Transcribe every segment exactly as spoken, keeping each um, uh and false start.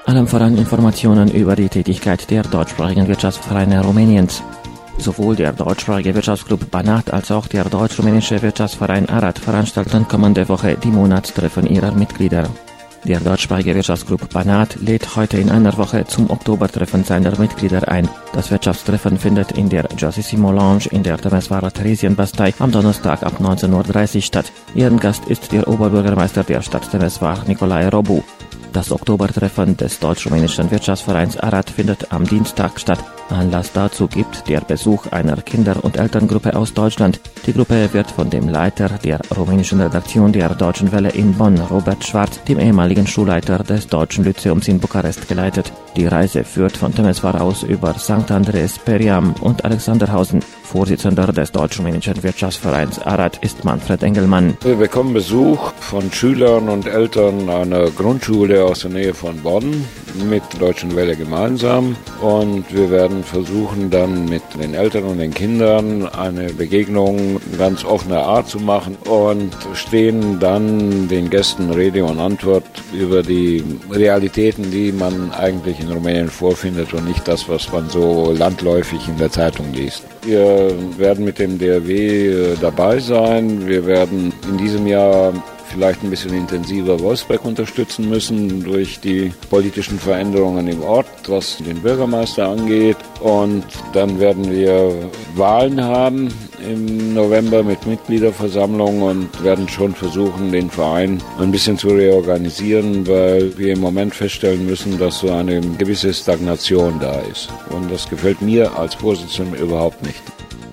Allem voran Informationen über die Tätigkeit der deutschsprachigen Wirtschaftsvereine Rumäniens. Sowohl der deutschsprachige Wirtschaftsclub Banat als auch der deutsch-rumänische Wirtschaftsverein Arad veranstalten kommende Woche die Monatstreffen ihrer Mitglieder. Der deutschsprachige Wirtschaftsclub Banat lädt heute in einer Woche zum Oktobertreffen seiner Mitglieder ein. Das Wirtschaftstreffen findet in der Jazzissimo Lounge in der Temeswara Theresienbastei am Donnerstag ab neunzehn Uhr dreißig statt. Ehrengast ist der Oberbürgermeister der Stadt Temeswar, Nicolae Robu. Das Oktobertreffen des deutsch-rumänischen Wirtschaftsvereins Arad findet am Dienstag statt. Anlass dazu gibt der Besuch einer Kinder- und Elterngruppe aus Deutschland. Die Gruppe wird von dem Leiter der rumänischen Redaktion der Deutschen Welle in Bonn, Robert Schwarz, dem ehemaligen Schulleiter des Deutschen Lyzeums in Bukarest, geleitet. Die Reise führt von Temeswar aus über Sankt Andreas, Periam und Alexanderhausen. Vorsitzender des deutsch-rumänischen Wirtschaftsvereins Arad ist Manfred Engelmann. Wir bekommen Besuch von Schülern und Eltern einer Grundschule aus der Nähe von Bonn mit der Deutschen Welle gemeinsam, und wir werden versuchen, dann mit den Eltern und den Kindern eine Begegnung ganz offener Art zu machen und stehen dann den Gästen Rede und Antwort über die Realitäten, die man eigentlich in Rumänien vorfindet und nicht das, was man so landläufig in der Zeitung liest. Wir werden mit dem D R W dabei sein. Wir werden in diesem Jahr vielleicht ein bisschen intensiver Wolfsberg unterstützen müssen durch die politischen Veränderungen im Ort, was den Bürgermeister angeht. Und dann werden wir Wahlen haben im November mit Mitgliederversammlung und werden schon versuchen, den Verein ein bisschen zu reorganisieren, weil wir im Moment feststellen müssen, dass so eine gewisse Stagnation da ist. Und das gefällt mir als Vorsitzender überhaupt nicht.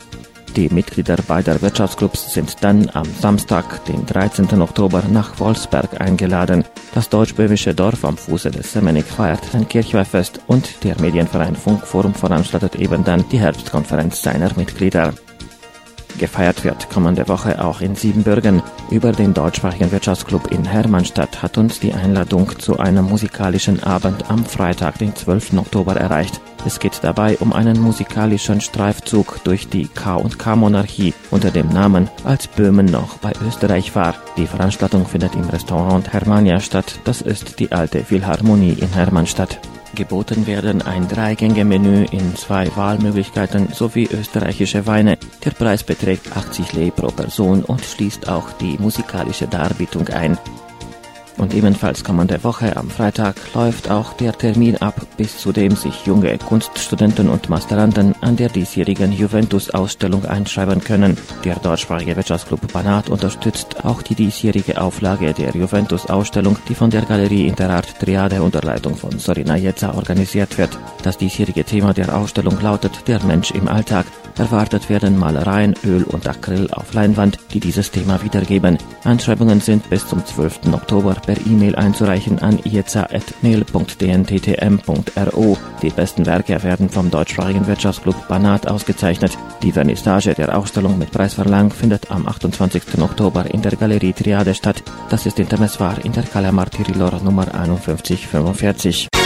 Die Mitglieder beider Wirtschaftsclubs sind dann am Samstag, den dreizehnten Oktober, nach Wolfsberg eingeladen. Das deutsch-böhmische Dorf am Fuße des Semenik feiert sein Kirchweihfest und der Medienverein Funkforum veranstaltet eben dann die Herbstkonferenz seiner Mitglieder. Gefeiert wird kommende Woche auch in Siebenbürgen. Über den deutschsprachigen Wirtschaftsclub in Hermannstadt hat uns die Einladung zu einem musikalischen Abend am Freitag, den zwölften Oktober, erreicht. Es geht dabei um einen musikalischen Streifzug durch die K und K-Monarchie unter dem Namen Als Böhmen noch bei Österreich war. Die Veranstaltung findet im Restaurant Hermania statt. Das ist die alte Philharmonie in Hermannstadt. Geboten werden ein Dreigänge-Menü in zwei Wahlmöglichkeiten sowie österreichische Weine. Der Preis beträgt achtzig Lei pro Person und schließt auch die musikalische Darbietung ein. Und ebenfalls kommende Woche am Freitag läuft auch der Termin ab, bis zu dem sich junge Kunststudenten und Masteranden an der diesjährigen Juventus-Ausstellung einschreiben können. Der deutschsprachige Wirtschaftsclub Banat unterstützt auch die diesjährige Auflage der Juventus-Ausstellung, die von der Galerie Interart Triade unter Leitung von Sorina Jetza organisiert wird. Das diesjährige Thema der Ausstellung lautet Der Mensch im Alltag. Erwartet werden Malereien, Öl und Acryl auf Leinwand, die dieses Thema wiedergeben. Einschreibungen sind bis zum zwölften Oktober per E-Mail einzureichen an jetza at mail punkt d n t t m punkt r o. Die besten Werke werden vom deutschsprachigen Wirtschaftsclub Banat ausgezeichnet. Die Vernissage der Ausstellung mit Preisverleihung findet am achtundzwanzigsten Oktober in der Galerie Triade statt. Das ist in Temeswar in der Calle Martirilor Nummer einundfünfzig fünfundvierzig.